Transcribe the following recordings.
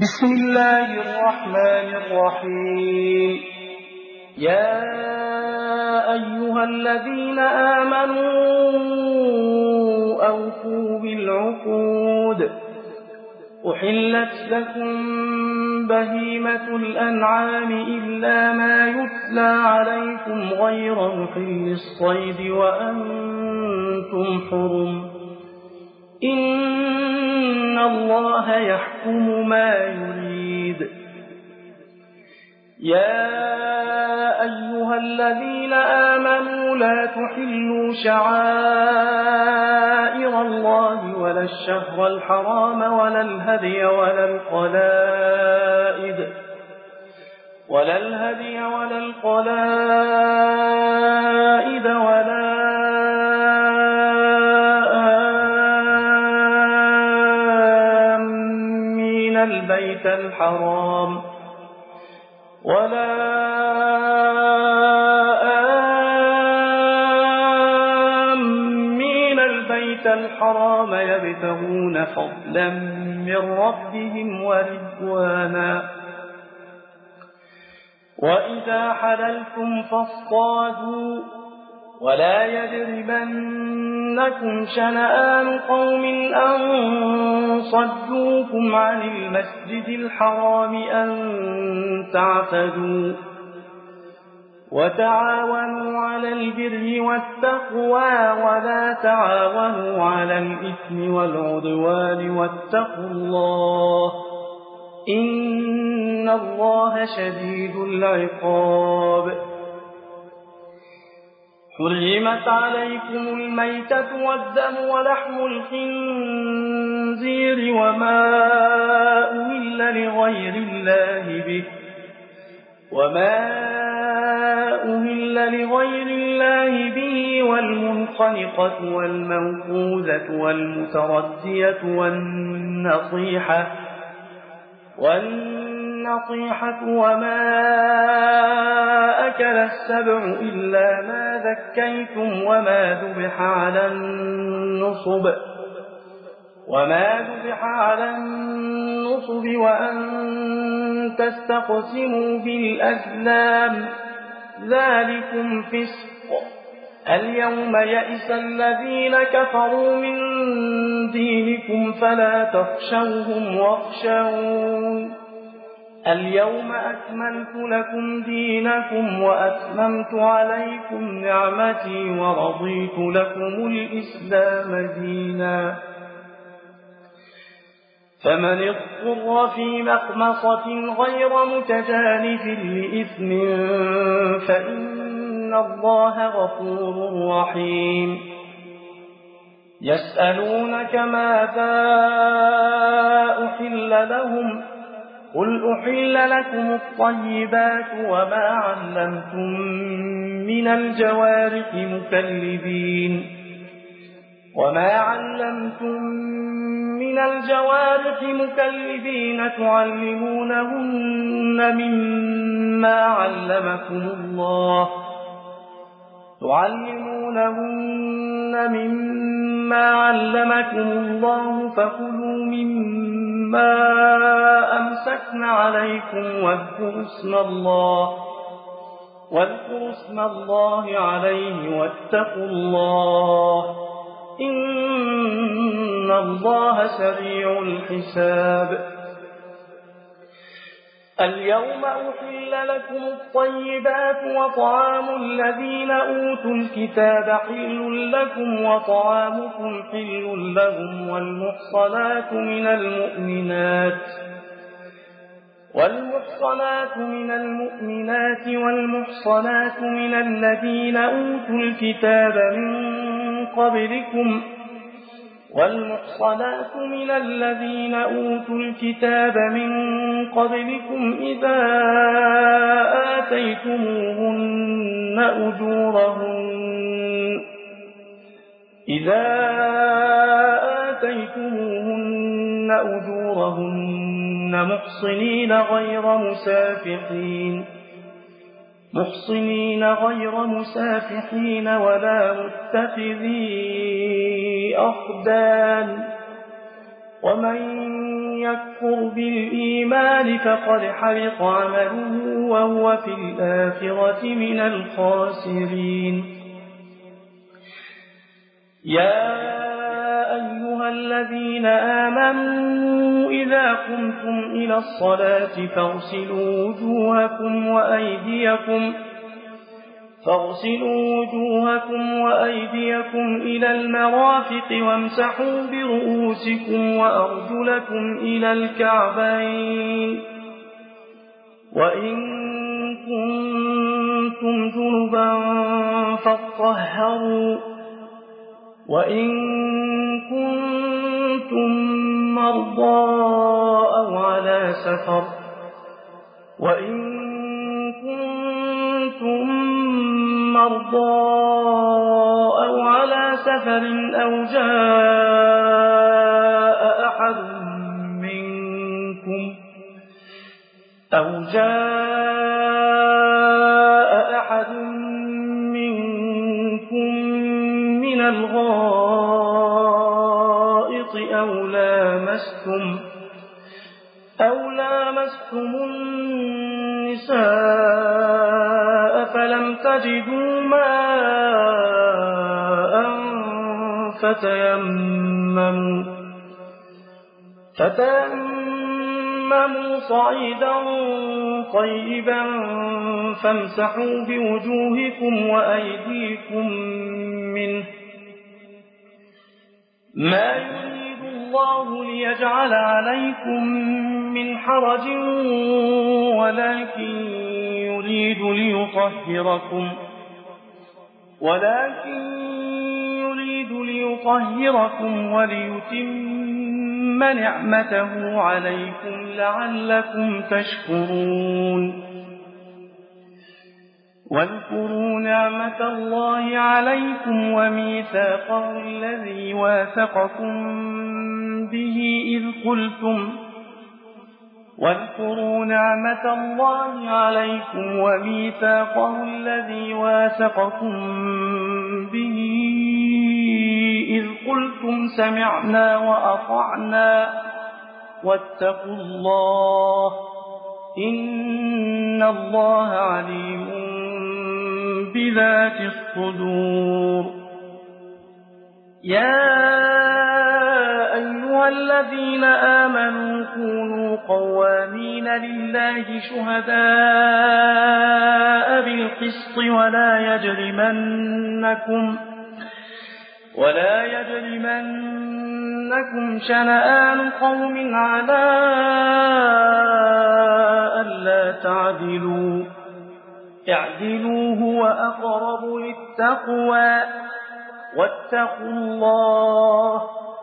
بسم الله الرحمن الرحيم. يا أيها الذين آمنوا أوفوا بالعقود. أحلت لكم بهيمة الأنعام إلا ما يتلى عليكم غير محل الصيد وأنتم حرم. إن الله يحكم ما يريد. يا أيها الذين آمنوا لا تحلوا شعائر الله ولا الشهر الحرام ولا الهدي ولا القلائد ولا آمين البيت الحرام يبتغون فضلا من ربهم ورضوانا. وإذا حللتم فاصطادوا ولا يجرمنكم شنآن قوم أن صدوكم عن المسجد الحرام أن تعتدوا. وتعاونوا على البر والتقوى ولا تعاونوا على الإثم والعدوان واتقوا الله إن الله شديد العقاب. حرمت عليكم الميتة والدم ولحم الخنزير وما أهل لغير الله به والمنخنقة والموقوذة والمتردية والنطيحة وما أكل السبع إلا ما ذكيتم وما ذبح على النصب وأن تستقسموا بالأزلام ذلكم فسق. اليوم يئس الذين كفروا من دينكم فلا تخشوهم واخشون. اليوم أكملت لكم دينكم وأتممت عليكم نعمتي ورضيت لكم الإسلام دينا. فمن اضطر في مخمصة غير متجانف لإثم فإن الله غفور رحيم. يسألونك ماذا أحل لهم قل أحل لكم الطيبات وما علمتم من الجوارح مكلبين تعلمونهن مما علمكم الله فكلوا مما أمسكن عليكم واذكروا اسم الله عليه واتقوا الله إن الله سريع الحساب. اليوم أحل لكم الطيبات وطعام الذين أوتوا الكتاب حل لكم وطعامكم حل لهم والمحصنات من المؤمنات والمحصنات من الذين أوتوا الكتاب من قبلكم إذا آتيتموهن أجورهن محصنين غير مسافحين ولا متخذي أخدان ومن يكفر بالإيمان فقد حبط عمله وهو في الآخرة من الخاسرين. يا أيها الذين آمنوا إذا قمتم إلى الصلاة فاغسلوا وجوهكم وأيديكم إلى المرافق وامسحوا برؤوسكم وأرجلكم إلى الكعبين وإن كنتم جنبا فاطهروا وإن كنتم مرضى أو على سفر أو جاء أحد منكم من الغائط أو لامستم النساء فلم تجدوا ماء فتيمموا صعيدا طيبا فامسحوا بوجوهكم وأيديكم منه ما يريد الله ليجعل عليكم من حرج ولكن يريد ليطهركم وليتم نعمته عليكم لعلكم تشكرون. واذكروا نعمة الله عليكم وميثاقه الذي واثقكم به إذ قلتم سمعنا وأطعنا واتقوا الله إن الله عليم بذات الصدور. يا أيها الذين آمنوا كونوا قوامين لله شهداء بالقسط ولا يجرمنكم شنآن قوم على ألا تعدلوا اعدلوا هو أقرب للتقوى واتقوا الله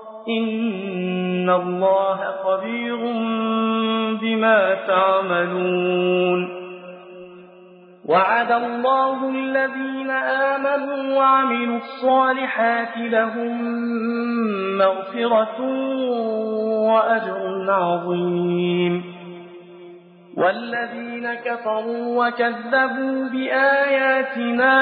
إن الله خبير بما تعملون. وعد الله الذين آمنوا وعملوا الصالحات لهم مغفرة وأجر عظيم. والذين كفروا وكذبوا بآياتنا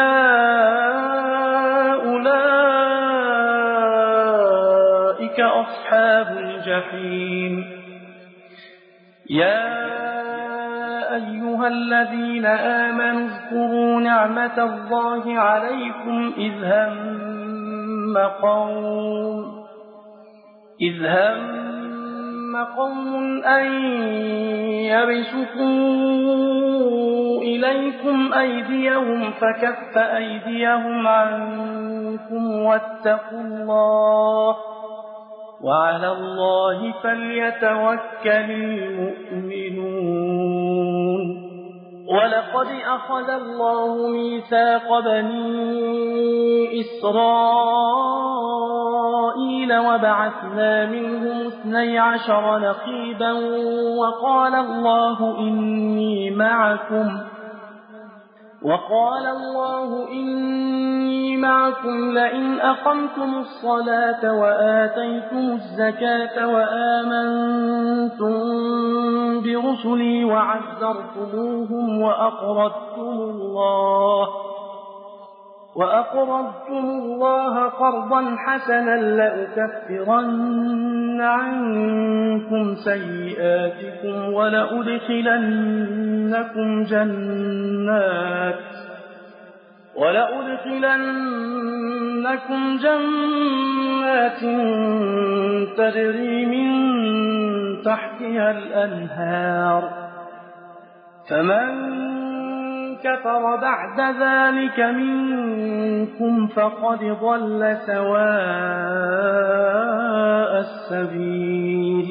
أولئك أصحاب الجحيم. يا أيها الذين آمنوا اذكروا نعمة الله عليكم إذ هم قوم أن يبسطوا إليكم أيديهم فكف أيديهم عنكم واتقوا الله وعلى الله فليتوكل المؤمنون. ولقد أخذ الله ميثاق بني إسرائيل وبعثنا منهم 12 نقيبا وقال الله إني معكم لئن أقمتم الصلاة وآتيتم الزكاة وآمنتم برسلي وأقرضتم الله قرضا حسنا لأكفرن عنكم سيئاتكم ولأدخلنكم جنات تجري من تحتها الأنهار فمن كفر بعد ذلك منكم فقد ضل سواء السبيل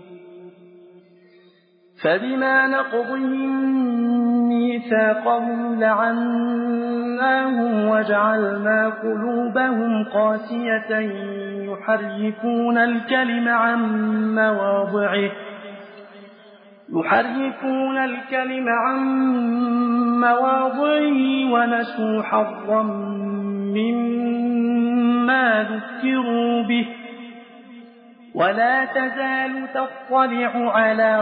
فبما نقضهم ميثاقهم لعناهم وجعلنا قلوبهم قاسية يحرفون الكلم عن مواضعه ونسوا حظا مما ذكروا به ولا تزال تطلع على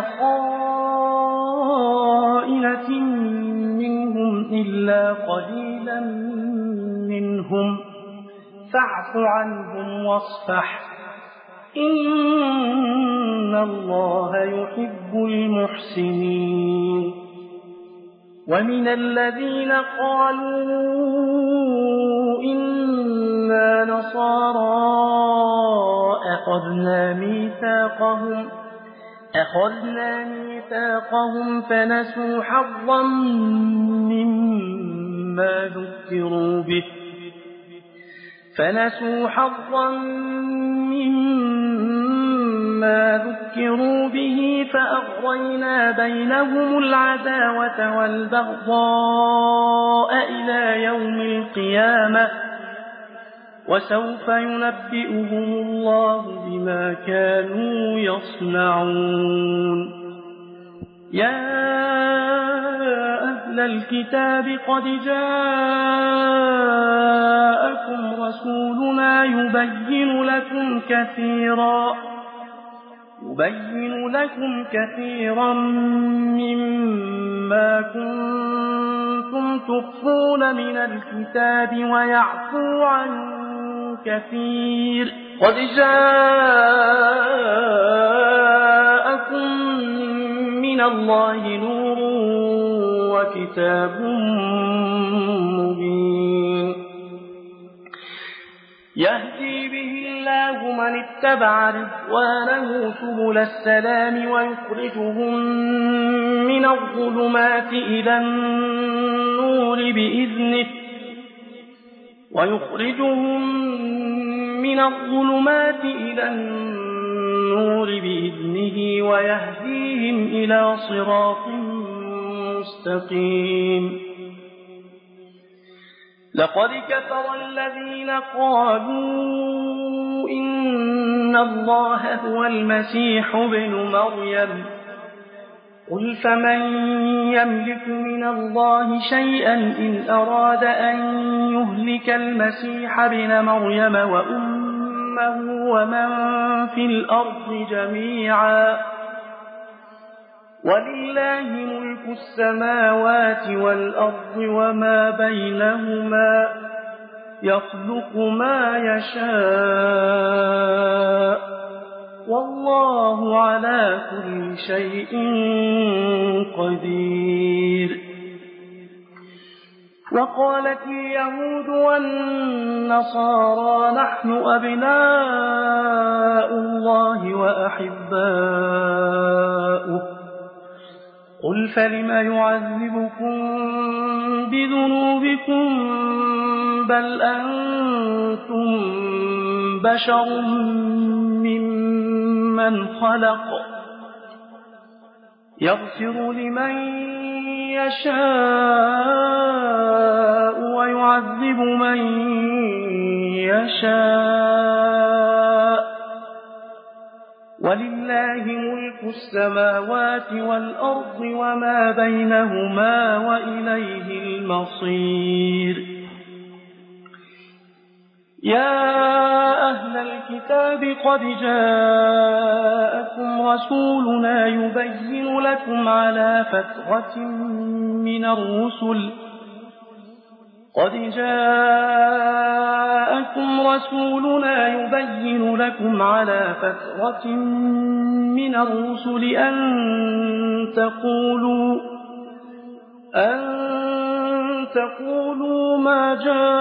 خائنة منهم إلا قليلا منهم فاعف عنهم واصفح إن الله يحب المحسنين ومن الذين قالوا إنا نصارى أخذنا ميثاقهم فنسوا حظا مما ذكروا به فأغرينا بينهم العداوة والبغضاء إلى يوم القيامة وسوف ينبئهم الله بما كانوا يصنعون يا أهل الكتاب قد جاءكم رسولنا يبين لكم كثيرا مما كنتم تخفون من الكتاب ويعفو عن كثير قد جاءكم من الله نور وكتاب مبين يهدي به الله من اتبع رضوانه سبل السلام ويخرجهم من الظلمات إلى النور بإذنه ويهديهم إلى صراط مستقيم لقد كفر الذين قالوا إن الله هو المسيح ابن مريم قل فمن يملك من الله شيئا إن أراد أن يهلك المسيح ابن مريم وأمه ومن في الأرض جميعا ولله ملك السماوات والأرض وما بينهما يخلق ما يشاء والله على كل شيء قدير وقالت اليهود والنصارى نحن أبناء الله وأحباؤه قل فلم يعذبكم بذنوبكم بل أنتم بشر ممن خلق يغفر لمن يشاء ويعذب من يشاء ولله ملك السماوات والأرض وما بينهما وإليه المصير يا أهل الكتاب قد جاءكم رسولنا يبين لكم على فترة من الرسل قد جاءكم رسولنا يبين لكم على فترة من الرسل أن تقولوا ما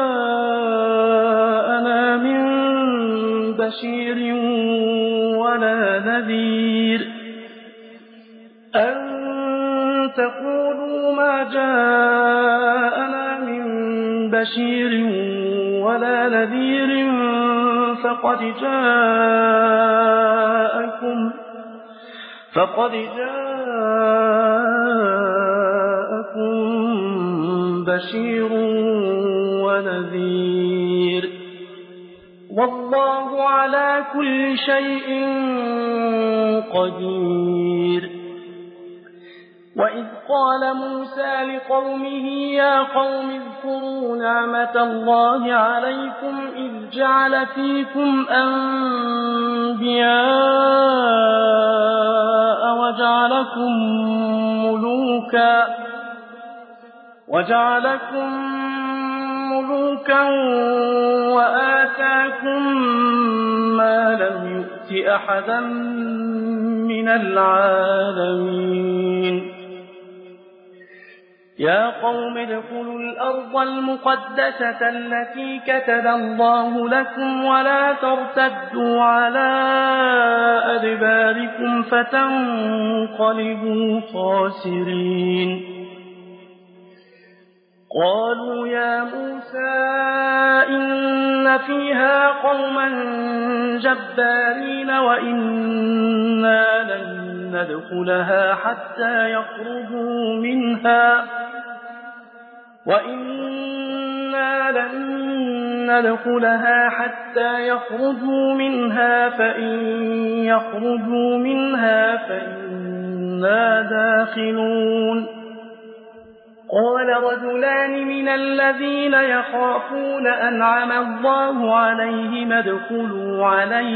جاءنا من بشير ولا نذير فقد جاءكم بشير ونذير والله على كل شيء قدير. وإذ قال موسى لقومه يا قوم اذكروا نعمة الله عليكم إذ جعل فيكم أنبياء وجعلكم ملوكا وآتاكم ما لم يؤت أحدا من العالمين. يا قوم ادخلوا الأرض المقدسة التي كتب الله لكم ولا ترتدوا على أدباركم فتنقلبوا خاسرين. قالوا يا موسى إن فيها قوما جبارين وإنا لن ندخلها حتى يخرجوا منها فإن يخرجوا منها فإنا داخلون. قال رجلان من الذين يخافون أنعم الله عليهم ادخلوا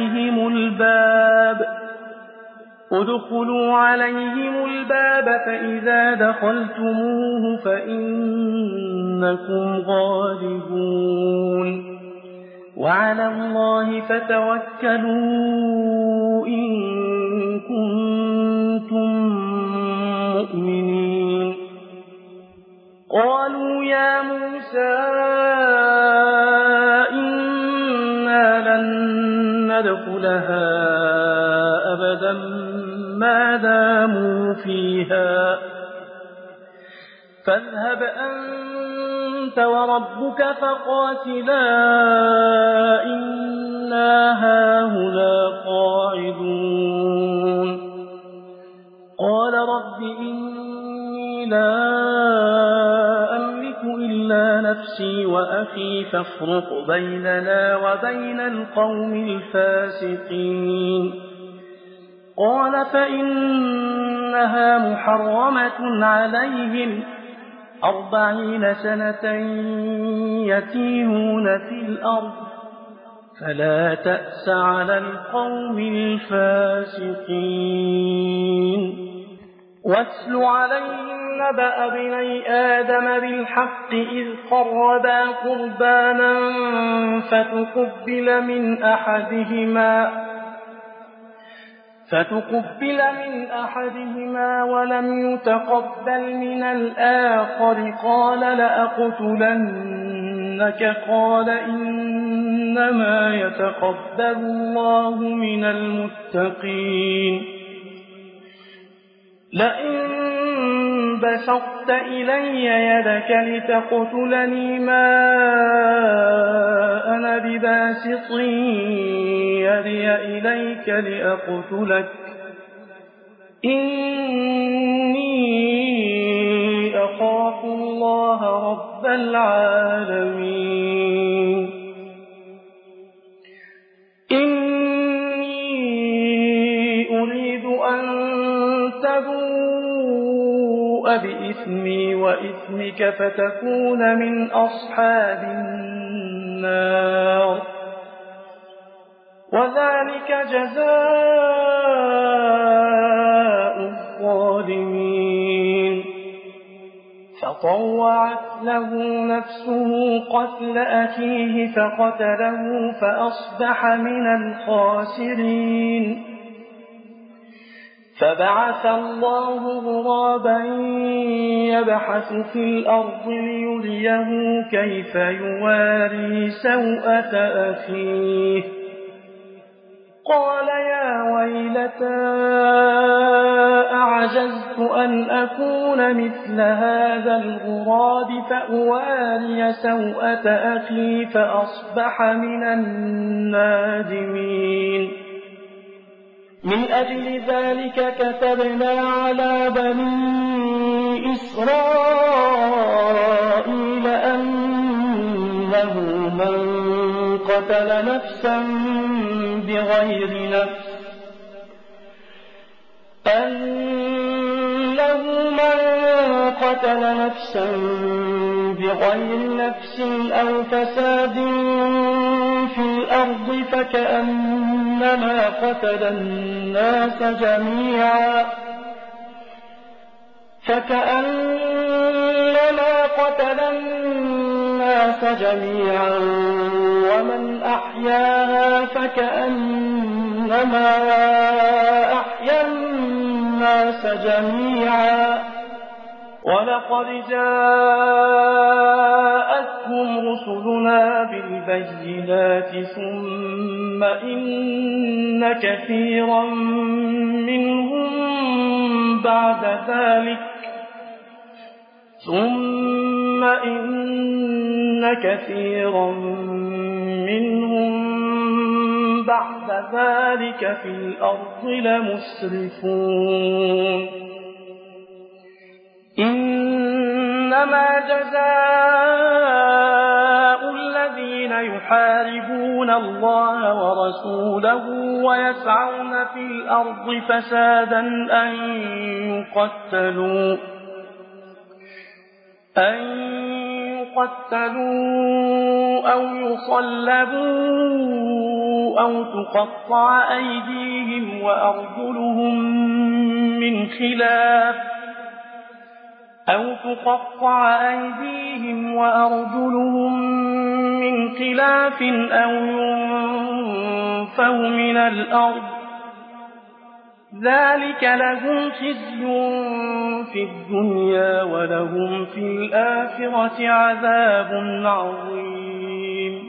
عليهم الباب فإذا دخلتموه فإنكم غالبون وعلى الله فتوكلوا إن كنتم مؤمنين. قالوا يا موسى إنا لن ندخلها أبدا ما داموا فيها فاذهب أنت وربك فقاتلا إنا هاهنا قاعدون. قال رب إني لا أملك إلا نفسي وأخي فافرق بيننا وبين القوم الفاسقين. قال فإنها محرمة عليهم 40 سنة يتيهون في الأرض فلا تأس على القوم الفاسقين. واتل عليهم نبأ ابني آدم بالحق إذ قربا قربانا فتقبل من أحدهما ولم يتقبل من الآخر قال لأقتلنك قال إنما يتقبل الله من المتقين. لئن بسطت إلي يدك لتقتلني ما أنا بباسط يدي إليك لأقتلك إني أخاف الله رب العالمين. إني أريد أن تبوء بإثمي وإثمك فتكون من أصحاب النار وذلك جزاء الظالمين. فطوعت له نفسه قتل أخيه فقتله فأصبح من الخاسرين. فبعث الله غرابا يبحث في الأرض ليريه كيف يواري سوءة أخيه. قال يا ويلتى أعجزت أن أكون مثل هذا الغراب فأواري سوءة أخي فأصبح من النادمين. من أجل ذلك كتبنا على بني إسرائيل أنه من قتل نفسا بغير نفس أو فساد في الأرض فكأنما قتل الناس جميعا ومن أحياها فكأنما أحيا الناس جميعا. ولقد جاءتهم رسلنا بالبينات ثم إن كثيرا منهم بعد ذلك في الأرض لمسرفون. إنما جزاء الذين يحاربون الله ورسوله ويسعون في الأرض فسادا أن يقتلوا أو يصلبوا أو تقطع أيديهم وأرجلهم من خلاف أو ينفوا من الأرض. ذلك لهم خزي في الدنيا ولهم في الآخرة عذاب عظيم.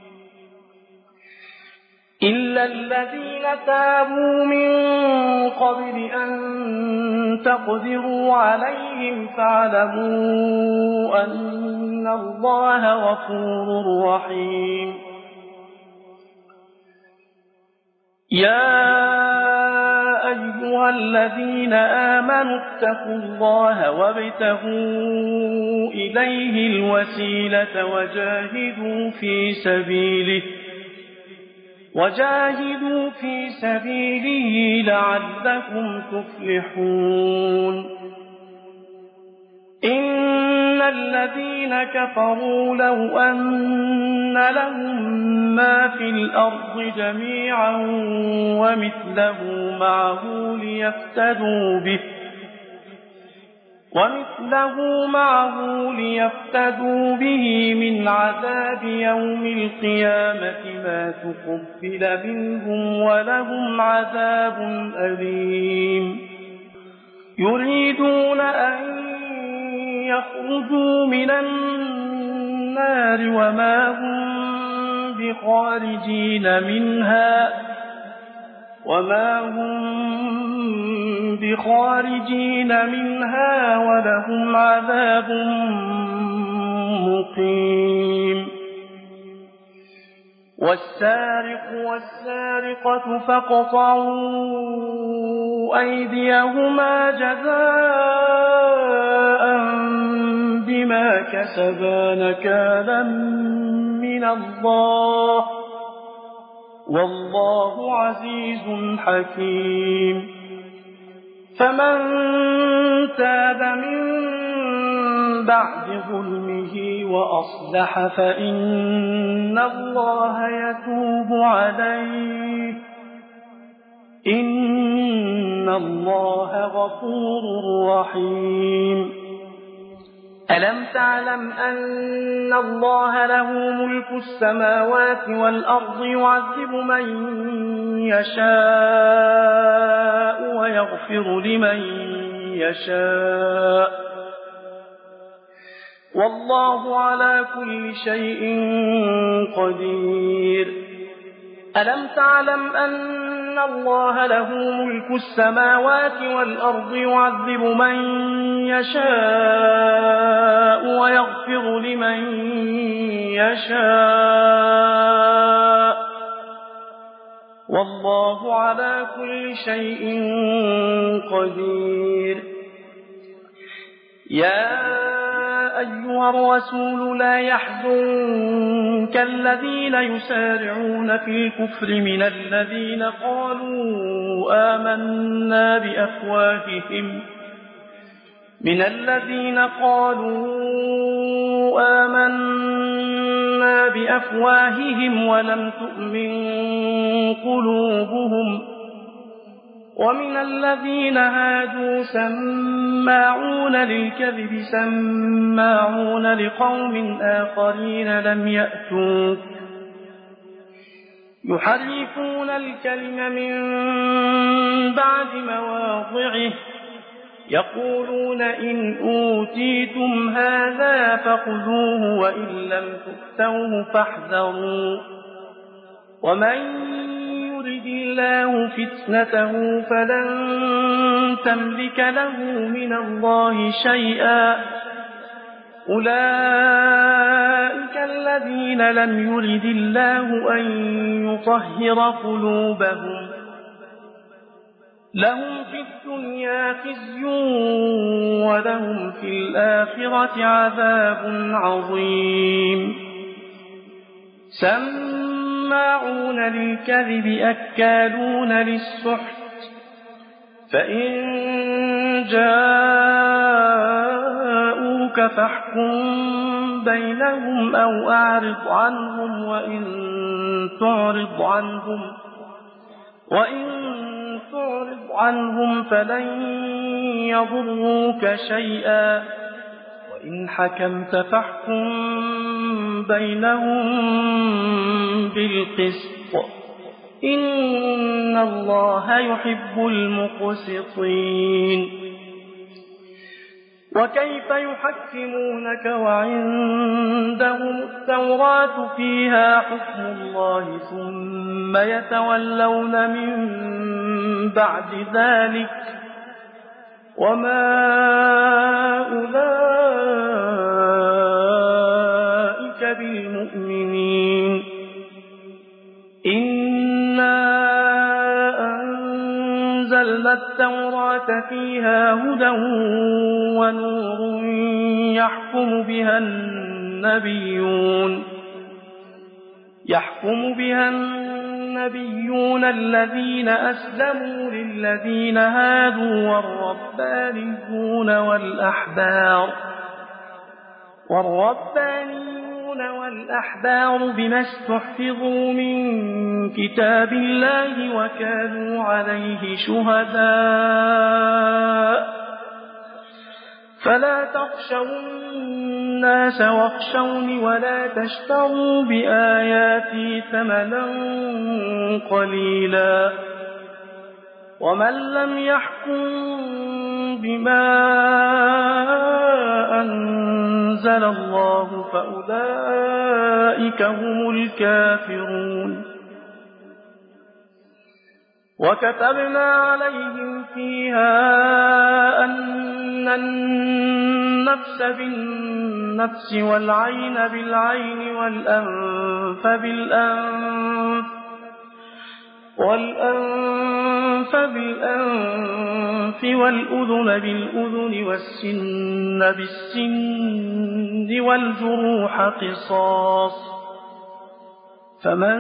إلا الذين تابوا من قبل أن تقدروا عليهم فاعلموا أن الله غفور رحيم. يا أيها الذين آمنوا اتقوا الله وابتغوا إليه الوسيلة وجاهدوا في سبيله لعلكم تفلحون. إن الذين كفروا لو أن لهم ما في الأرض جميعا ومثله معه ليفتدوا به من عذاب يوم القيامة ما تقبل منهم ولهم عذاب أليم. يريدون أن يخرجوا من النار وما هم بخارجين منها ولهم عذاب مقيم. والسارق والسارقة فاقطعوا أيديهما جزاء بما كسبا نكالا من الله والله عزيز حكيم. فمن تاب من بعد ظلمه وأصلح فإن الله يتوب عليه إن الله غفور رحيم. ألم تعلم أن الله له ملك السماوات والأرض يعذب من يشاء ويغفر لمن يشاء والله على كل شيء قدير ألم تعلم أن الله له ملك السماوات والأرض يعذب من يشاء ويغفر لمن يشاء والله على كل شيء قدير يا أيها الرسول لا يحزنك الذين يسارعون في الكفر من الذين قالوا آمنا بأفواههم ولم تؤمن قلوبهم ومن الذين هادوا سماعون للكذب سماعون لقوم آخرين لم يأتوك يحرفون الكلم من بعد مواضعه يقولون إن أوتيتم هذا فخذوه وإن لم تؤتوه فاحذروا ومن يرد الله فتنته فلن تملك له من الله شيئا أولئك الذين لم يرد الله أن يطهر قلوبهم لهم في الدنيا خزي ولهم في الآخرة عذاب عظيم سماعون للكذب أكالون للسحت فإن جاءوك فاحكم بينهم أو أعرض عنهم وإن تعرض عنهم فلن يضروك شيئا وإن حكمت فاحكم بينهم بالقسط إن الله يحب المقسطين وكيف يحكمونك وعندهم التوراة فيها حكم الله ثم يتولون من بعد ذلك وما أولئك بالمؤمنين إنا أنزلنا التوراة فيها هدى ونور يحكم بها النبيون الذين أسلموا للذين هادوا والربانيون والأحبار بما استحفظوا من كتاب الله وكانوا عليه شهداء فلا تخشوا الناس واخشوني ولا تشتروا بآياتي ثمنا قليلا ومن لم يحكم بما أنزل الله فأولئك هم الكافرون وكتبنا عليهم فيها أن النفس بالنفس والعين بالعين والأنف بالأنف والأذن بالأذن والسن بالسن والجروح قصاص فمن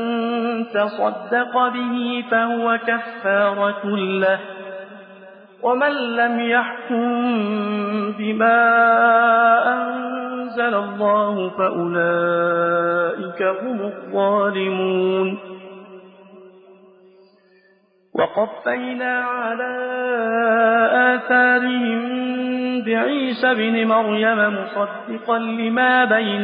تصدق به فهو كفارة له ومن لم يحكم بما أنزل الله فأولئك هم الظالمون وقفينا على آثارهم بعيسى ابن مريم مصدقا لما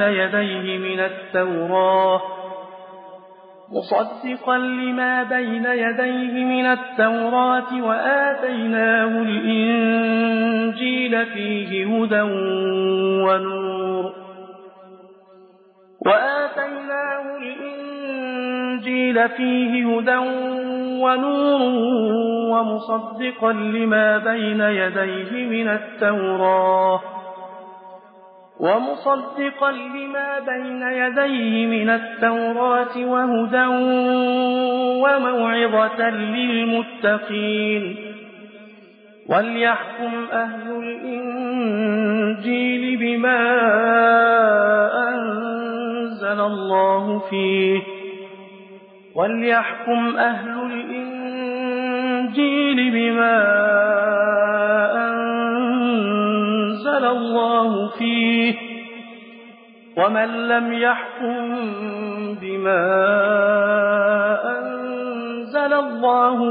بين يديه من التوراة وآتيناه الإنجيل فيه هدى ونور ومصدقا لما بين يديه من التوراة وهدى وموعظة للمتقين وليحكم أهل الإنجيل بما أنزل الله فيه ومن لم يحكم بما أنزل الله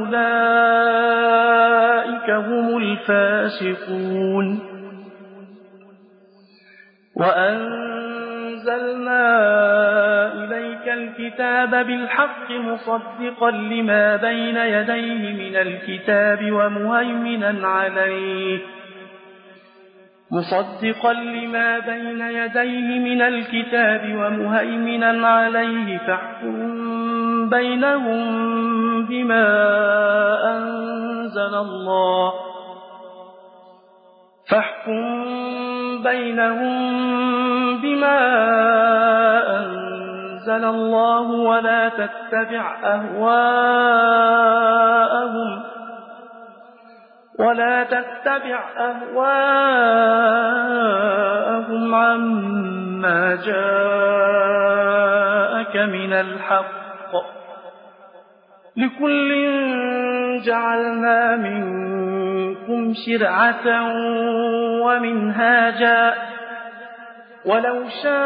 فأولئك هم الفاسقون وأنزلنا إليك الكتاب بالحق مصدقا لما بين يديه من الكتاب ومهيمنا عليه فاحكم بينهم بما أنزل الله ولا تتبع أهواءهم عما جاءك من الحق لكل جعلنا منكم شرعة ومنهاجا ولو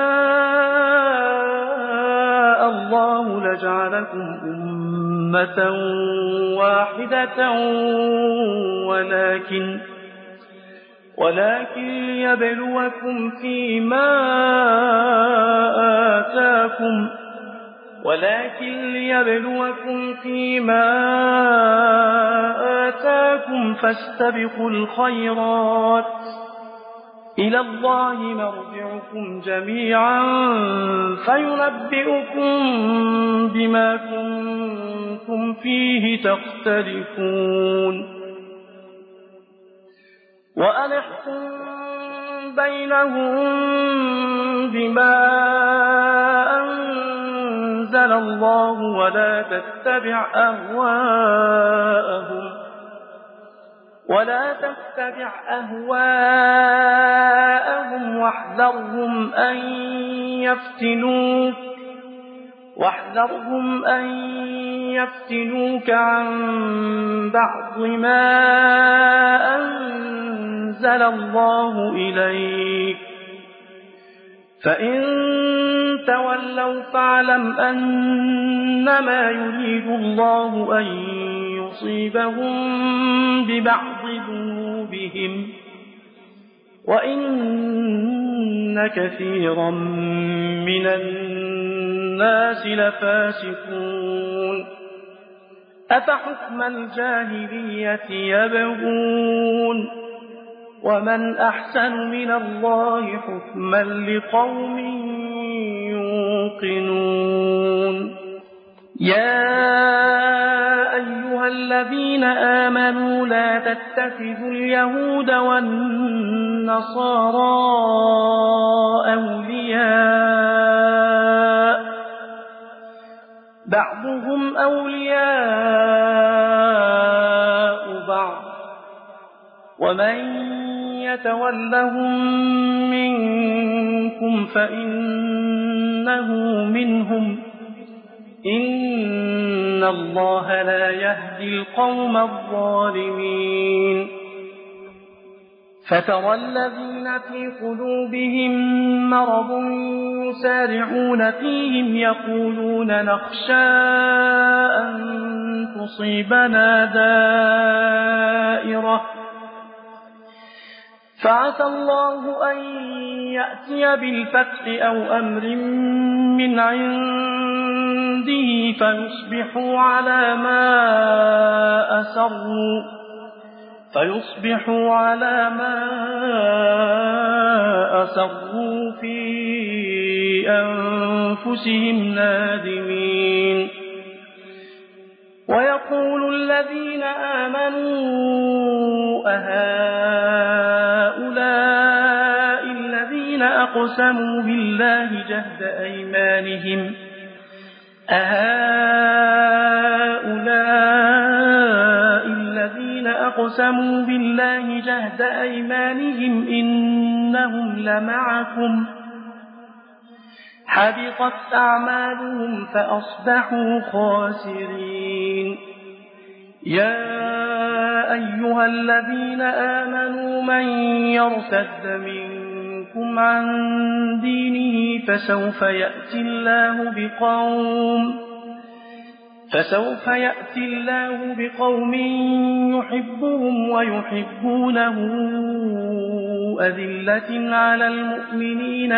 شاء الله لجعلكم أمة واحدة ولكن ليبلوكم فيما آتاكم فاستبقوا الخيرات إلى الله مرجعكم جميعا فينبئكم بما كنتم فيه تختلفون وأن احكم بينهم بما أنزل الله ولا تتبع أهواءهم واحذرهم أن يفتنوك عن بعض ما أنزل الله إليك فإن تولوا فاعلم أنما يريد الله أن يصيبهم ببعض ذنوبهم وإن كثيرا من الناس لفاسقون أفحكم الجاهلية يبغون ومن أحسن من الله حكما لقوم يوقنون يا أيها الذين آمنوا لا تتخذوا اليهود والنصارى أولياء بعضهم أولياء بعض ومن يتولهم منكم فإنه منهم إن الله لا يهدي القوم الظالمين فترى الذين في قلوبهم مرض يسارعون فيهم يقولون نخشى أن تصيبنا فعسى الله أن يأتي بالفتح أو أمر من عنده فيصبحوا على ما أسروا في أنفسهم نادمين. ويقول الذين آمنوا أهؤلاء الذين أقسموا بالله جهد أيمانهم إنهم لمعكم حبطت أعمالهم فأصبحوا خاسرين. يا أيها الذين آمنوا من يرتد منكم عن دينه فسوف يأتي الله بقوم يحبهم ويحبونه أذلة على المؤمنين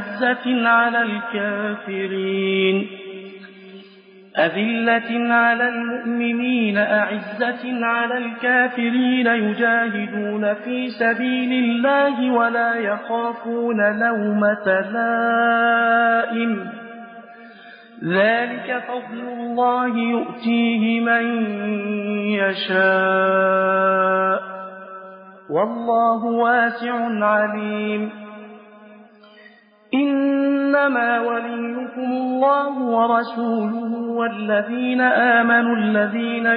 أعزة على الكافرين يجاهدون في سبيل الله ولا يخافون لومة لائم ذلك فضل الله يؤتيه من يشاء والله واسع عليم. إنما وليكم الله ورسوله والذين آمنوا الذين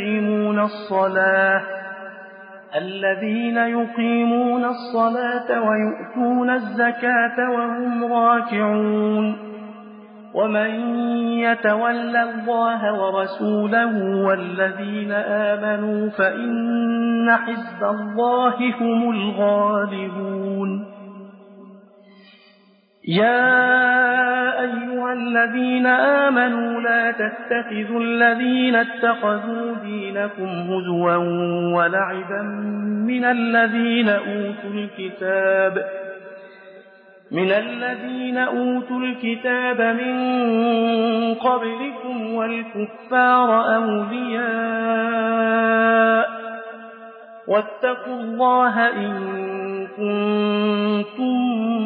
يقيمون الصلاة ويؤتون الزكاة وهم راكعون. ومن يتول الله ورسوله والذين آمنوا فإن حزب الله هم الغالبون. يا أيها الذين آمنوا لا تتخذوا الذين اتخذوا دينكم هزوا ولعبا من الذين أوتوا الكتاب من قبلكم والكفار أولياء واتقوا الله إن كنتم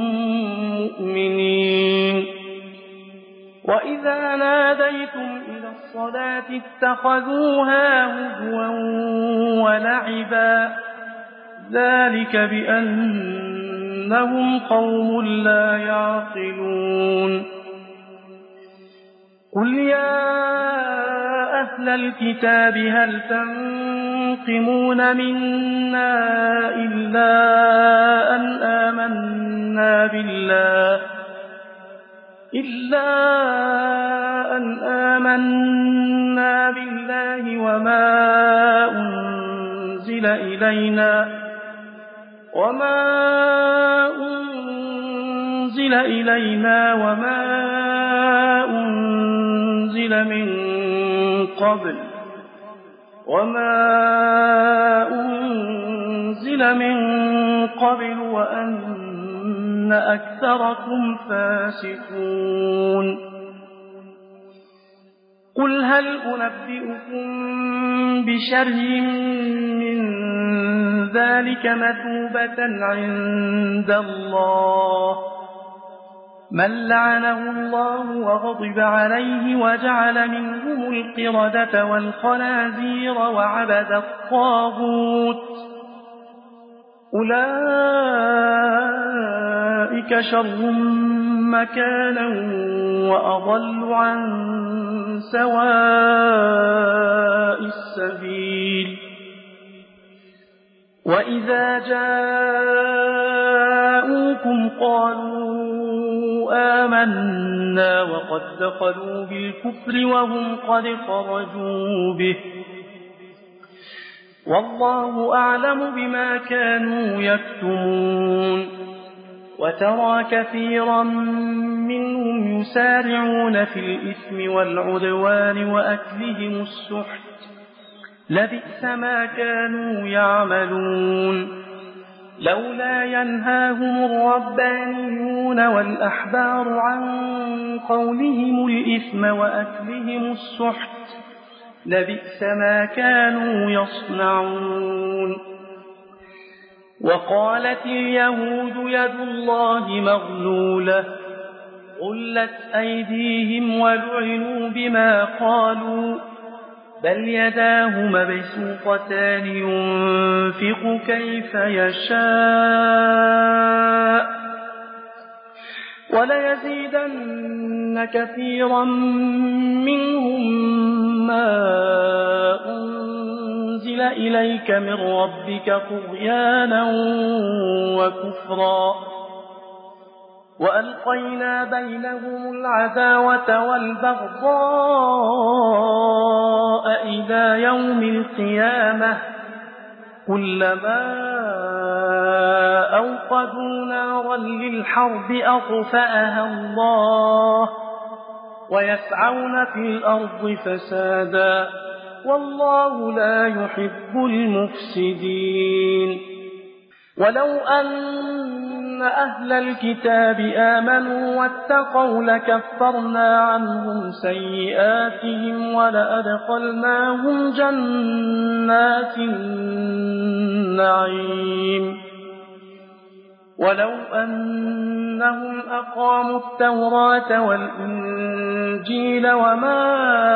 مؤمنين. وإذا ناديتم إلى الصلاة اتخذوها هزوا ولعبا ذلك بأنهم قوم لا يعقلون. قل يا أهل الكتاب هل تنقمون منا إلا أن آمنا بالله وما أنزل إلينا وما أنزل من قبل وأن أكثركم فاسقون. قل هل أنبئكم بشر من ذلك مثوبة عند الله من لعنه الله وغضب عليه وجعل منهم القردة والخنازير وعبد الطاغوت أولئك شر مكانا وأضل عن سواء السبيل. وإذا جاءوكم قالوا آمنا وقد دخلوا بالكفر وهم قد خرجوا به والله أعلم بما كانوا يكتمون. وترى كثيرا منهم يسارعون في الإثم والعدوان وأكلهم السحت لبئس ما كانوا يعملون. لولا ينهاهم الربانيون والأحبار عن قولهم الإثم وأكلهم السحت لبئس ما كانوا يصنعون. وقالت اليهود يد الله مغلولة غلت أيديهم ولعنوا بما قالوا بل يداه مبسوطتان ينفق كيف يشاء وليزيدن كثيرا منهم ما أنزل إليك من ربك طغيانا وكفرا وألقينا بينهم العداوة والبغضاء إلى يوم القيامة كلما أوقدوا نارا للحرب أطفأها الله ويسعون في الأرض فسادا والله لا يحب المفسدين. ولو أن أهل الكتاب آمنوا واتقوا لكفرنا عنهم سيئاتهم ولأدخلناهم جنات النعيم. ولو أنهم أقاموا التوراة والإنجيل وما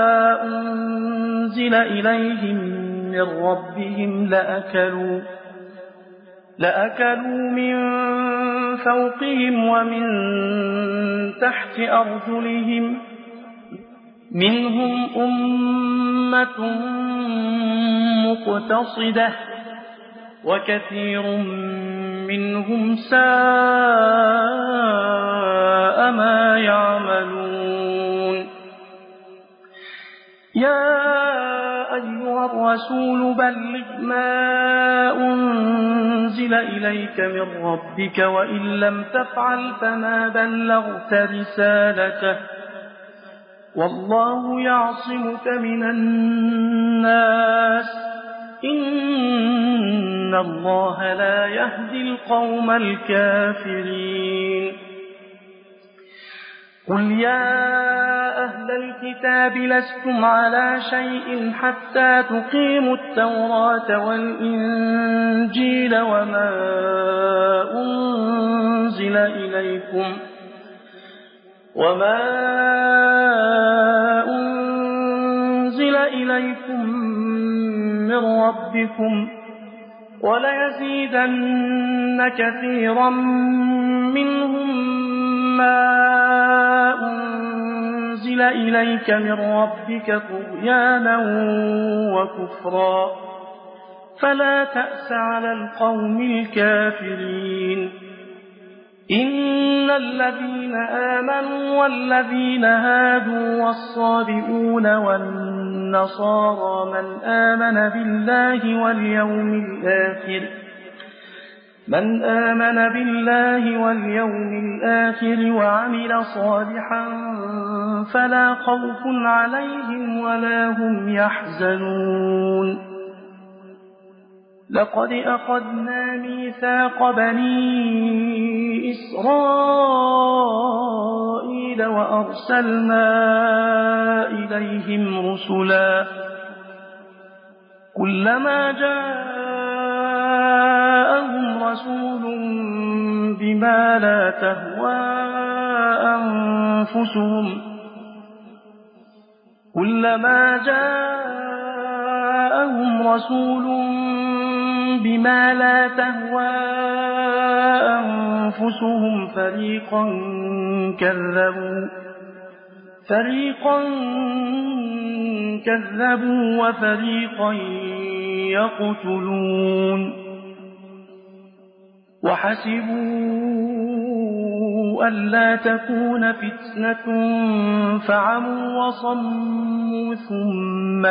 أنزل إليهم من ربهم لأكلوا من فوقهم ومن تحت أرجلهم منهم أمة مقتصدة وكثير منهم ساء ما يعملون. يا أيها الرسول بلغ ما أنزل إليك من ربك وإن لم تفعل فما بلغت رسالته والله يعصمك من الناس إن الله لا يهدي القوم الكافرين. قل يا أهل الكتاب لستم على شيء حتى تقيموا التوراة والإنجيل وما أنزل إليكم من ربكم وليزيدن كثيرا منهم ما أنزل إليك من ربك طغيانا وكفرا فلا تأس على القوم الكافرين. إن الذين آمنوا والذين هادوا والصابئون والنصارى من آمن بالله واليوم الآخر وعمل صالحا فلا خوف عليهم ولا هم يحزنون. لقد أخذنا ميثاق بني إسرائيل وأرسلنا إليهم رسلا كلما جاءهم رسول بما لا تهوى أنفسهم فريقا كذبوا وفريقا يقتلون. وحسبوا ألا تكون فتنة فعموا وصموا ثم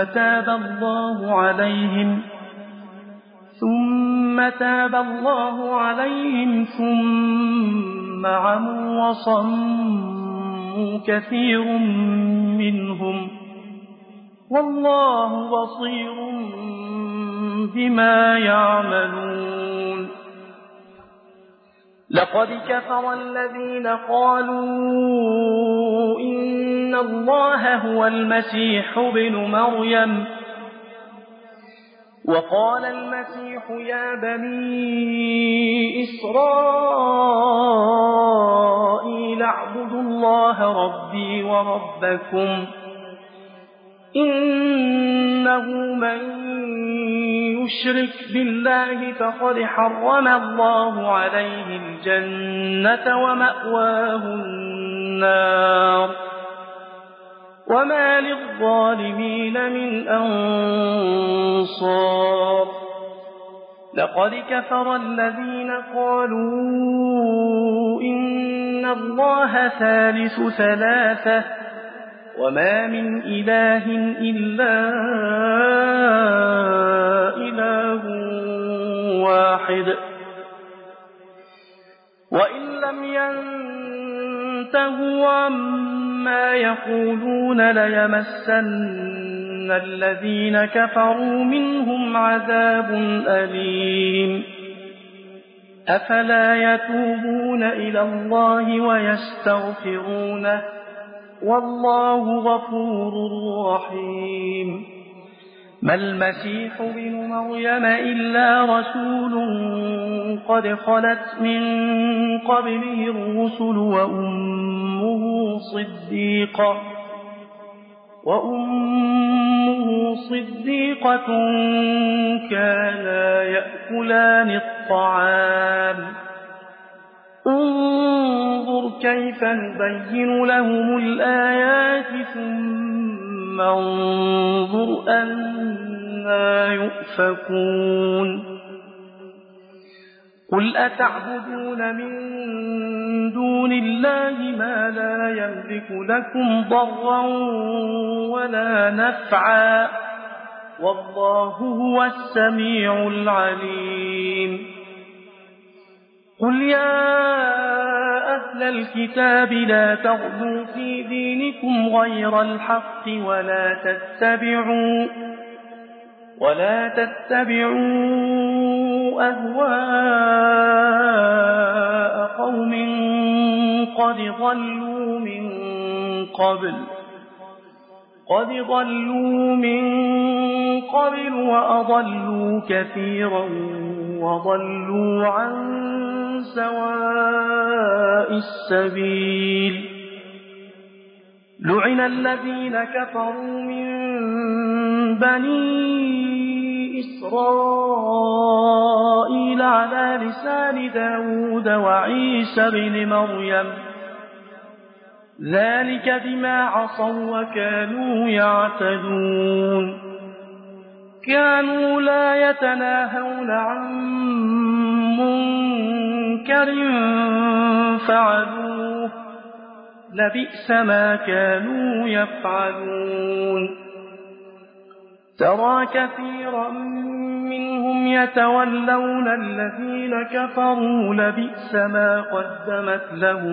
تاب الله عليهم ثم عموا وصموا كثير منهم والله بصير بما يعملون. لقد كفر الذين قالوا إن الله هو المسيح ابن مريم وقال المسيح يا بني إسرائيل اعبدوا الله ربي وربكم إنه من يشرك بالله فقد حرم الله عليه الجنة ومأواه النار وما للظالمين من أنصار لقد كفر الذين قالوا إن الله ثالث ثلاثة وما من إله إلا إله واحد وإن لم ينتهوا عما يقولون ليمسن الذين كفروا منهم عذاب أليم أفلا يتوبون إلى الله ويستغفرونه والله غفور رحيم ما المسيح ابن مريم إلا رسول قد خلت من قبله الرسل وأمه صديقة كانا يأكلان الطعام انظر كيف نبين لهم الآيات ثم انظر أنى يؤفكون قل أتعبدون من دون الله ما لا يملك لكم ضرا ولا نفعا والله هو السميع العليم قل يا أهل الكتاب لا تغلوا في دينكم غير الحق ولا تتبعوا أهواء قوم قد ضلوا من قبل وأضلوا كثيرا وضلوا عن سواء السبيل لعن الذين كفروا من بني إسرائيل على لسان داود وعيسى بن مريم ذلك بما عصوا وكانوا يعتدون كانوا لا يتناهون عن منكر فعلوه لبئس ما كانوا يفعلون ترى كثيرا منهم يتولون الذين كفروا لبئس ما قدمت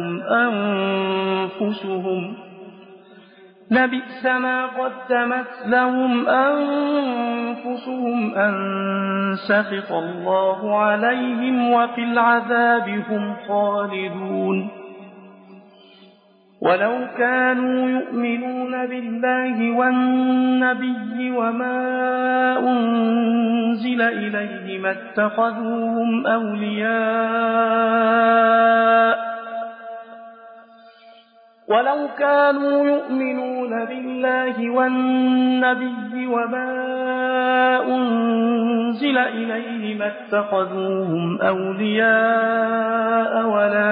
لهم أنفسهم أن سخط الله عليهم وفي العذاب هم خالدون ولو كانوا يؤمنون بالله والنبي وما أنزل إليه ما اتخذوهم أولياء ولو كانوا يؤمنون بالله والنبي وما أنزل إليه ما اتخذوهم أولياء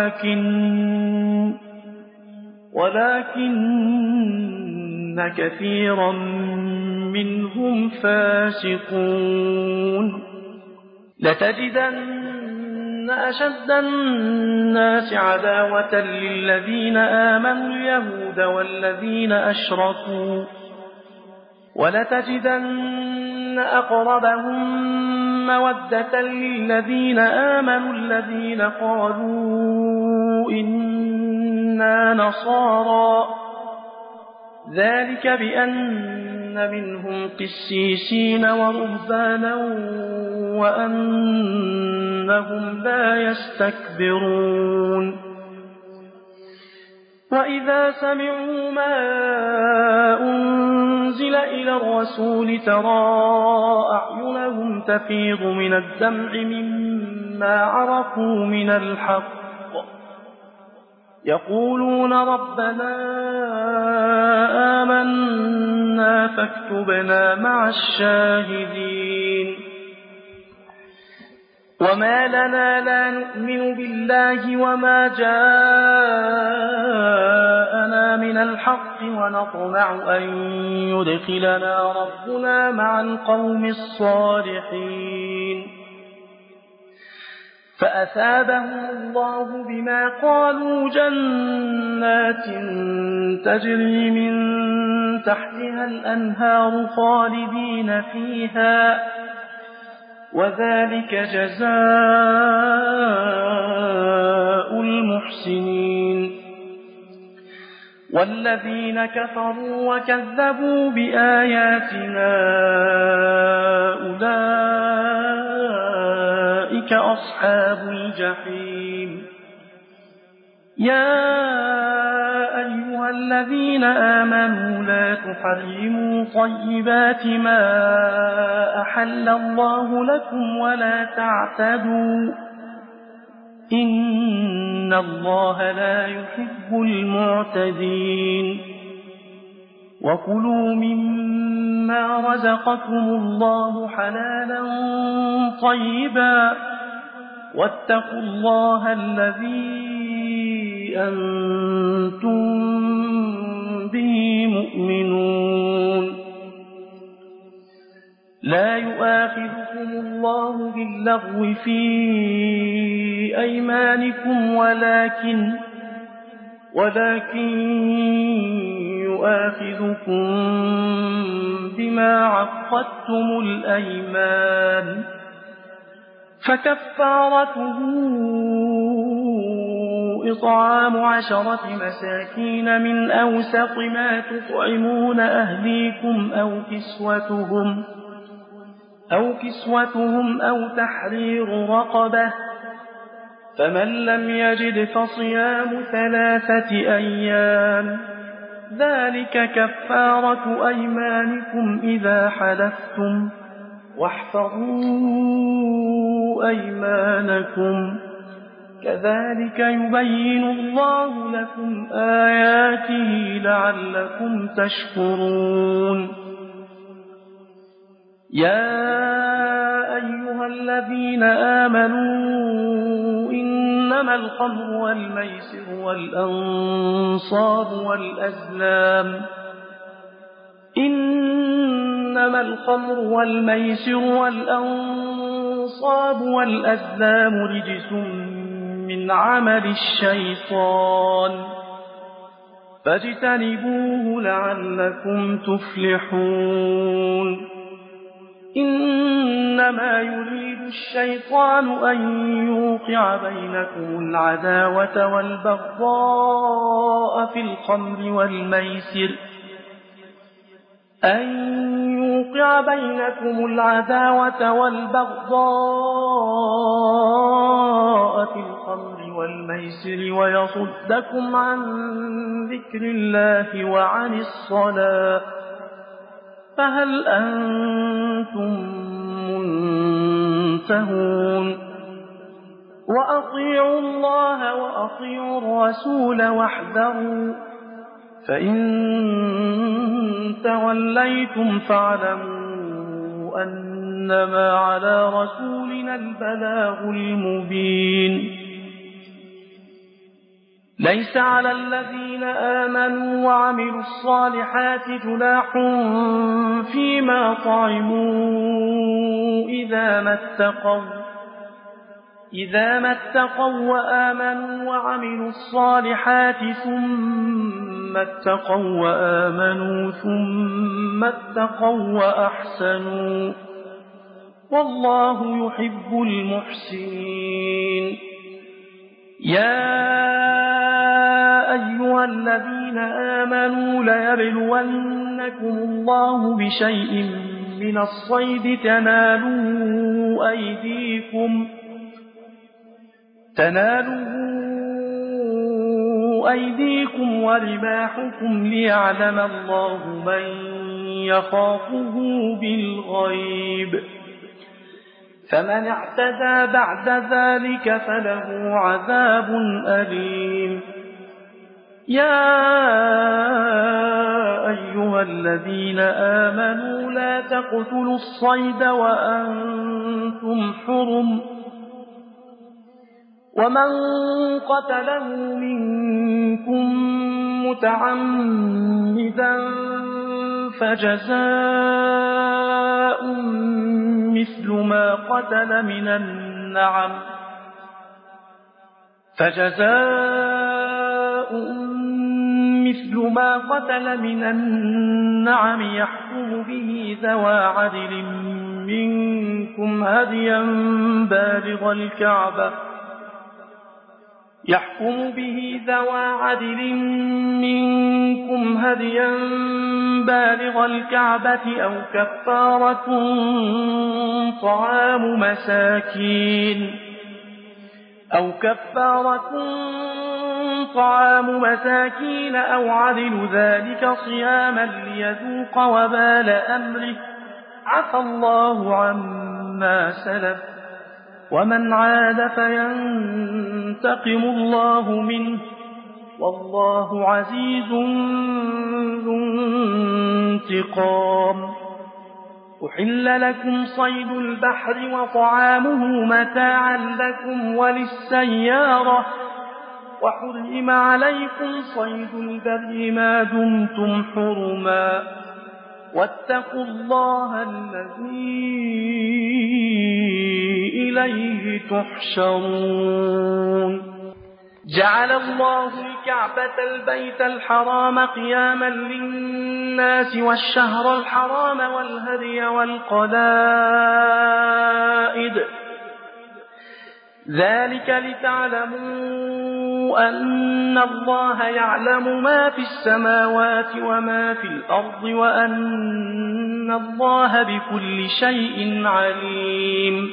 ولكن كثيرا منهم فاسقون لتجدن أشد الناس عداوة للذين آمنوا اليهود والذين أشركوا ولتجدن أقربهم مودة للذين آمنوا الذين قالوا إنا نصارى ذلك بأن منهم قسيسين ورهبانا وأنهم لا يستكبرون وإذا سمعوا ما أنزل إلى الرسول ترى أعينهم تفيض من الدمع مما عرفوا من الحق يقولون ربنا آمنا فاكتبنا مع الشاهدين وما لنا لا نؤمن بالله وما جاءنا من الحق ونطمع أن يدخلنا ربنا مع القوم الصالحين فأثابهم الله بما قالوا جنات تجري من تحتها الأنهار خالدين فيها وذلك جزاء المحسنين والذين كفروا وكذبوا بآياتنا أولئك أصحاب الجحيم يا أيها الذين آمنوا لا تحرموا طيبات ما أحل الله لكم ولا تعتدوا إن الله لا يحب المعتدين وكلوا مما رزقكم الله حلالا طيبا واتقوا الله الذي أنتم به مؤمنون لا يؤاخذكم الله باللغو في أيمانكم ولكن يؤاخذكم بما عقدتم الأيمان فكفارته إطعام 10 مساكين من أوسط ما تطعمون أهليكم أو كسوتهم أو تحرير رقبة فمن لم يجد فصيام 3 أيام ذلك كفارة أيمانكم إذا حلفتم واحفظوا أيمانكم كذلك يبين الله لكم آياته لعلكم تشكرون يا أيها الذين آمنوا إنما الخمر والميسر والأنصاب والأزلام رجس من عمل الشيطان فاجتنبوه لعلكم تفلحون إنما يريد الشيطان أن يوقع بينكم العداوة والبغضاء في الخمر والميسر ويصدكم عن ذكر الله وعن الصلاة فهل أنتم منتهون وأطيعوا الله وأطيعوا الرسول واحذروا فإن توليتم فاعلموا أنما على رسولنا البلاغ المبين ليس على الذين آمنوا وعملوا الصالحات جناح فيما طعموا إذا ما اتقوا وآمنوا وعملوا الصالحات ثم اتقوا وآمنوا ثم اتقوا وأحسنوا والله يحب المحسنين يا أيها الذين الذين آمنوا ليبلونكم الله بشيء من الصيد تناله أيديكم ورماحكم ليعلم الله من يخافه بالغيب فمن اعتدى بعد ذلك فله عذاب أليم يا أيها الذين آمنوا لا تقتلوا الصيد وأنتم حرم ومن قتله منكم متعمدا فجزاء مثل ما قتل من النعم يحكم به ذوى عدل منكم هديا بالغ الكعبة أو كفارة طعام مساكين أو عدل ذلك صياما ليذوق وبال أمره عفى الله عما سلف ومن عاد فينتقم الله منه والله عزيز ذو انتقام أحل لكم صيد البحر وطعامه متاعا لكم وللسيارة وحرم عليكم صيد البر ما دمتم حرما واتقوا الله الذي إليه تحشرون جعل الله الكعبة البيت الحرام قياما للناس والشهر الحرام والهدي والقلائد ذلك لتعلموا أن الله يعلم ما في السماوات وما في الأرض وأن الله بكل شيء عليم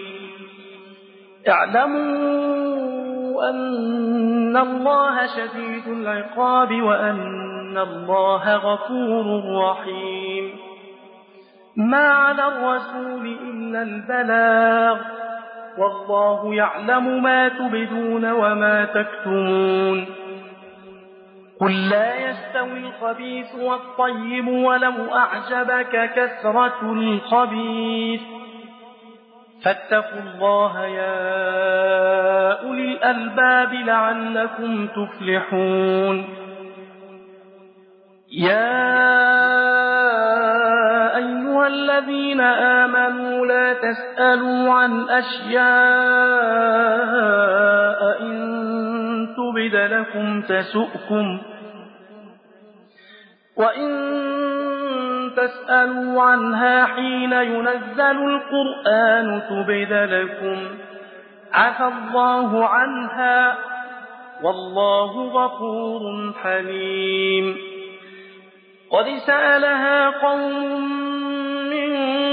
اعلموا أن الله شديد العقاب وأن الله غفور رحيم ما على الرسول إلا البلاغ والله يعلم ما تبدون وما تكتمون قل لا يستوي الخبيث والطيب ولو أعجبك كثرة الخبيث فاتقوا الله يا أولي الألباب لعلكم تفلحون يا أيها الذين آمنوا لا تسألوا عن أشياء إن تبد لكم تسؤكم وإن تسألوا عنها حين ينزل القرآن تبد لكم عفى الله عنها والله غفور حليم قد سألها قوم من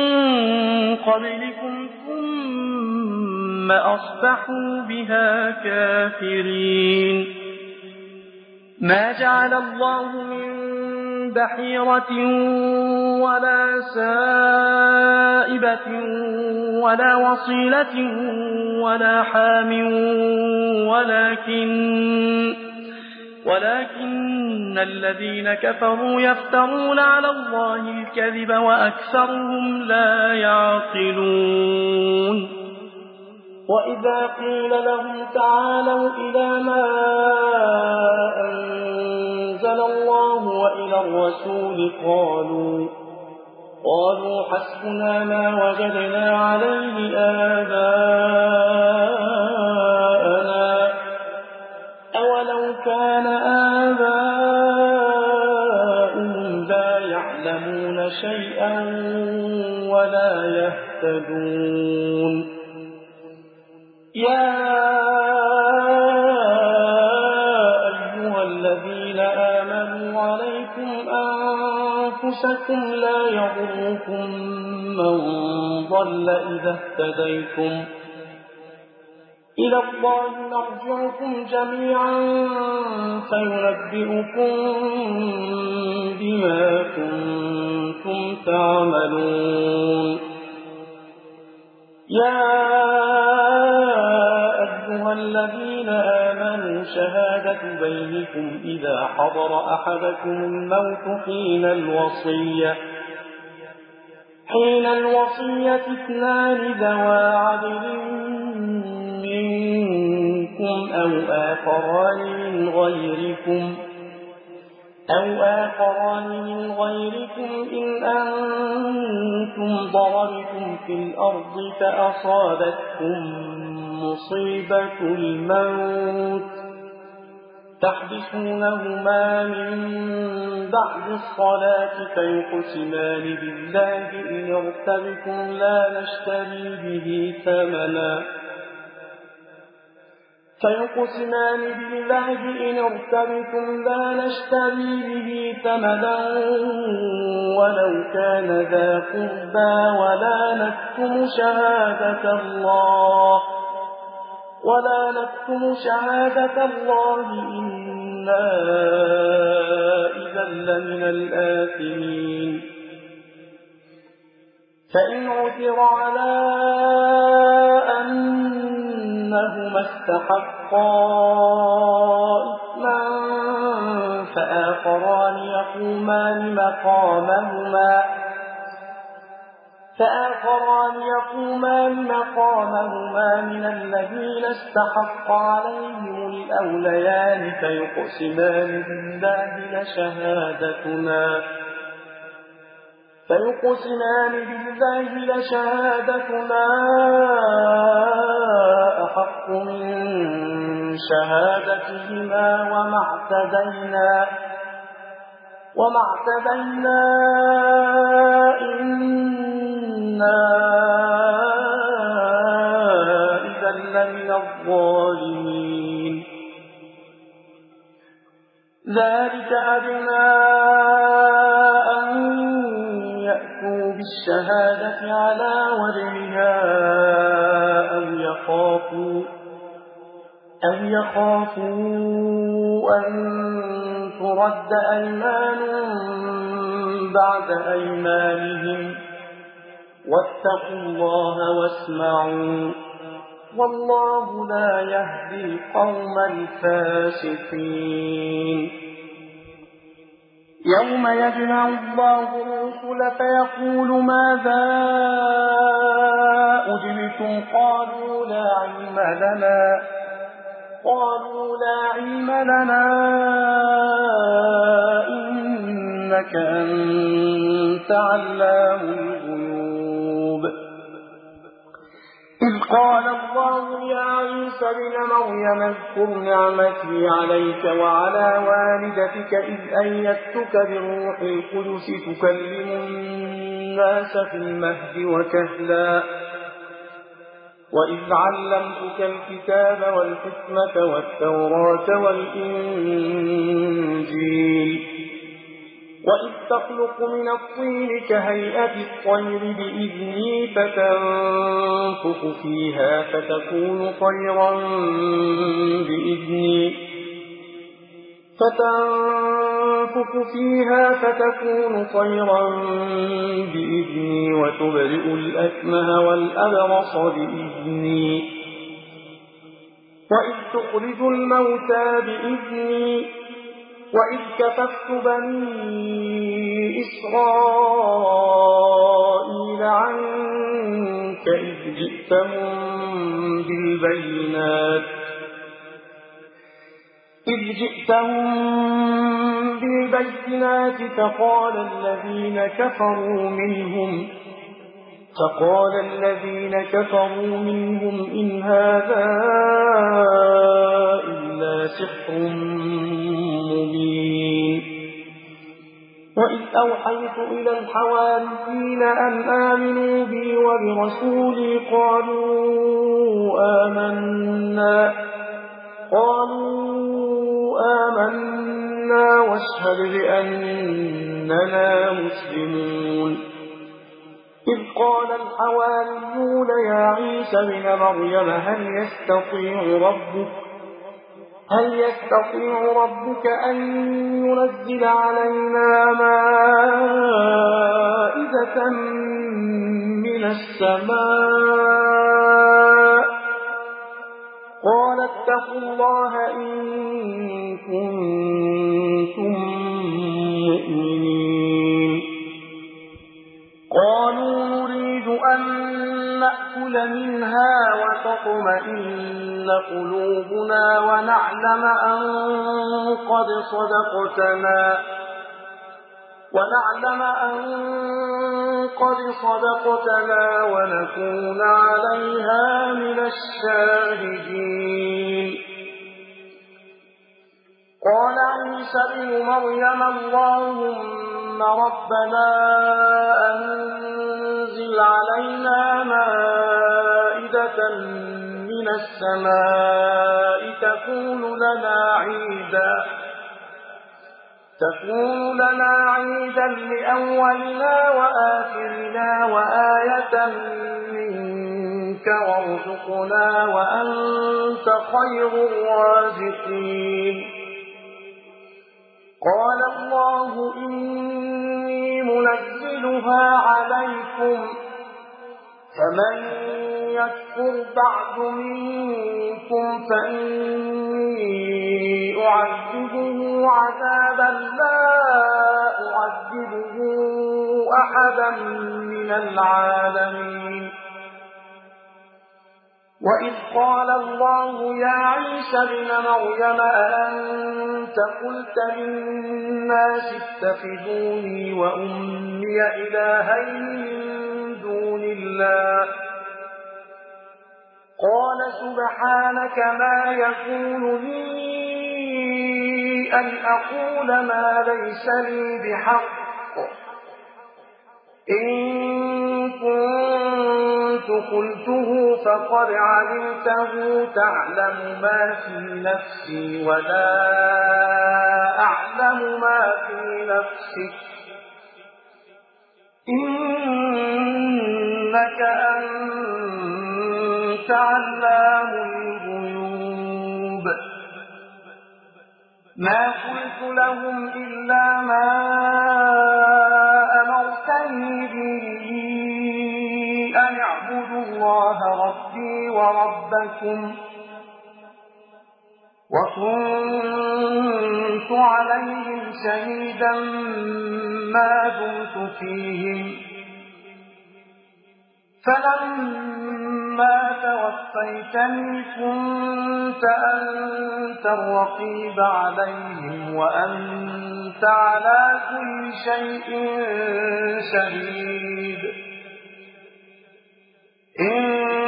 قبلكم ثم أصبحوا بها كافرين ما جعل الله من بحيرة ولا سائبة ولا وصيلة ولا حام ولكن الذين كفروا يفترون على الله الكذب وأكثرهم لا يعقلون وإذا قيل لهم تعالوا إلى ما أنزل الله وإلى الرسول قالوا حسبنا ما وجدنا عليه آباءنا أولو كان آباؤهم لا يعلمون شيئا ولا يهتدون يا أيها الذين آمنوا رؤوسكم لا يضركم من ضل إذا اهتديتم إلى الله مرجعكم جميعا فينبئكم بما كنتم تعملون يا أيها الذين آمنوا شهادة بينكم إذا حضر أحدكم الموت حين الوصية اثنان ذوى عدل منكم أو آخران من غيركم إن أنتم ضربتم في الأرض فأصابتكم مصيبة الموت تحبسونهما من بعد الصلاة فيقسمان بالله إن ارتبتم لا نشتري به ثمنا ولو كان ذا قربى ولا نكتم شهادة الله إنا إذا لمن الآثمين فإن عثر على أنهما استحقا إثما فآخران يقومان مقامهما من الذين استحق عليهم الأوليان فيقسمان بالله لشهادتنا أحق من شهادتهما وما اعتدينا إنا إذا لمن الظالمين ذلك أدنى أن يأتوا بالشهادة على وجهها أو يخافوا أن ترد أيمان بعد أيمانهم واتقوا الله واسمعوا والله لا يهدي القوم الفاسقين يوم يجمع الله الرسل فيقول ماذا أجبتم قالوا لا علم لنا إنك أنت علام الغيوب إذ قال الله يا عيسى ابن مريم اذكر نعمتي عليك وعلى والدتك إذ أيدتك بالروح القدس تكلم الناس في المهد وكهلا وإذ علمتك الكتاب والحكمة والتوراة والإنجيل وإذ تخلق من الطين كهيئة الطير بإذني فتنفخ فيها فتكون طيرا بإذني وتبرئ الأكمه والأبرص بإذني وإذ تخرج الموتى بإذني وإذ كففت بني إسرائيل عنك إذ جئتهم بالبينات فقال الذين كفروا منهم إن هذا إلا سحر مبين وإذ أوحيت إلى الحواريين أن آمنوا بي وبرسولي قالوا آمنا واشهد بأننا إننا مسلمون إذ قال الحواريون يا عيسى ابن مريم هل يستطيع ربك أن ينزل علينا مائدة من السماء قال اتقوا الله إن كنتم مؤمنين قالوا نريد أن نأكل منها وتطمئن قلوبنا ونعلم أن قد صدقتنا ونكون عليها من الشاهدين قال عيسى ابن مريم اللهم ربنا أنزل علينا مائدة من السماء تكون لنا عيدا لأولنا وآخرنا وآية منك وارزقنا وأنت خير الرازقين قال الله إني منزلها عليكم فمن يكفر بعد منكم فإني أعذبه عذابا لا أعذبه أحدا من العالمين وإذ قال الله يا عيسى ابن مريم أأنت قلت للناس اتخذوني وأمي إلهين من دون الله قال سبحانك ما يكون لي أن أقول ما ليس لي بحق إن كنت قلته فقد علمته تعلم ما في نفسي ولا أعلم ما في نفسك إنك أنت علام الغيوب ما قلت لهم إلا ما أمرتني به أن اعبدوا الله ربي وربكم وكنت عليهم شهيدا ما دمت فيهم فلما توفيتني كنت أنت الرقيب عليهم وأنت على كل شيء شهيد إن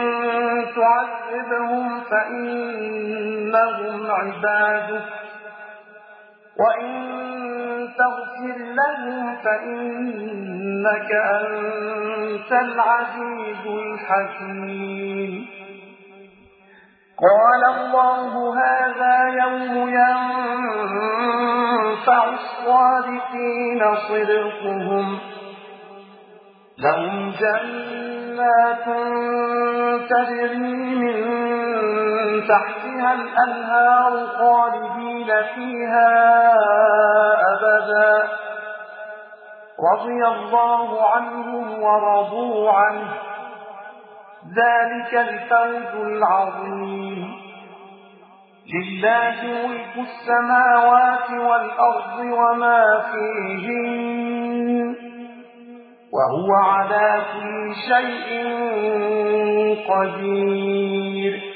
تعذبهم فإنهم عبادك وإن تغفر لهم فإنك أنت العزيز الحكيم قال الله هذا يوم ينفع الصادقين صدقهم لهم جنات تجري من تحتها الأنهار خالدين فيها أبدا رضي الله عنهم ورضوا عنه ذلك الفوز العظيم لله ملك السماوات والأرض وما فيهن وهو على كل شيء قدير